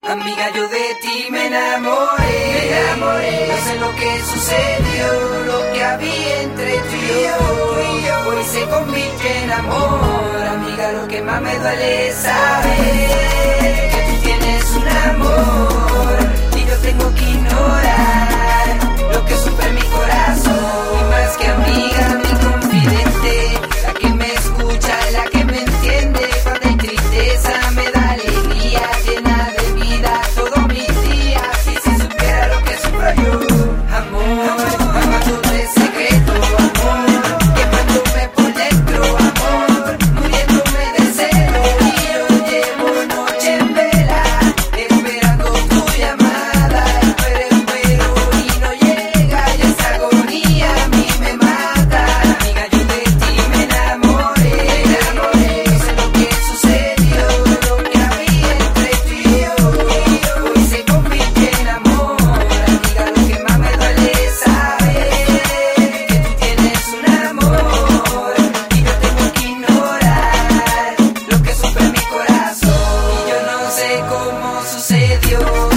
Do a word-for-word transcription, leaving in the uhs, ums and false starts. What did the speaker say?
Amiga, yo de ti me enamoré, me enamoré. No sé lo que sucedió, lo que había entre tú y yo, hoy se convierte en amor. Amiga, lo que más me duele es saber que tú tienes un amor y yo tengo que ignorar lo que sufre mi corazón. Y más que amiga, mi confidente, la que me escucha, la que me entiende. Cuando hay tristeza me da alegría, llena de vida todos mis días. Y si supiera lo que sufro yo, amor, amándote en secreto, amor, quemándome por dentro, amor, muriéndome de celo. Y yo llevo noche en vela, esperando tu llamada. Espero, espero y no llega, y esa agonía a mí me mata. Amiga, yo de ti me enamoré, me enamoré. No sé lo que sucedió, lo que había entre tú y yo, hoy se convirtió en amor. Amiga, lo que más me duele es saber que tú tienes un amor y yo tengo que ignorar lo que sufre mi corazón. Y yo no sé cómo sucedió,